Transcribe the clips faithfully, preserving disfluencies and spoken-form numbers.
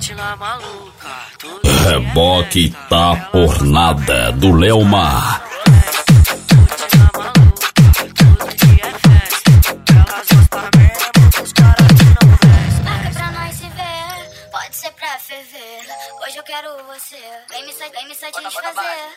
Reboque tá por nada do Leomar. Pode ser pra ferver, hoje eu quero você. Vem me, sa- vem me satisfazer.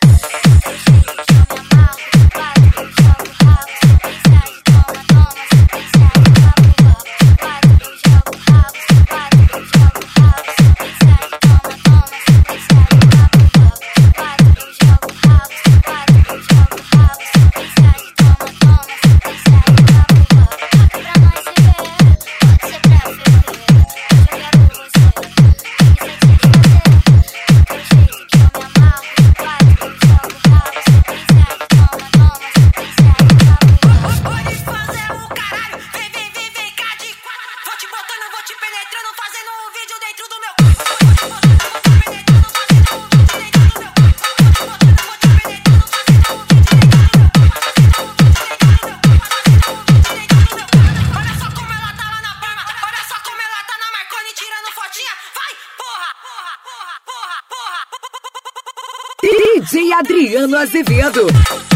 D J Adriano Azevedo.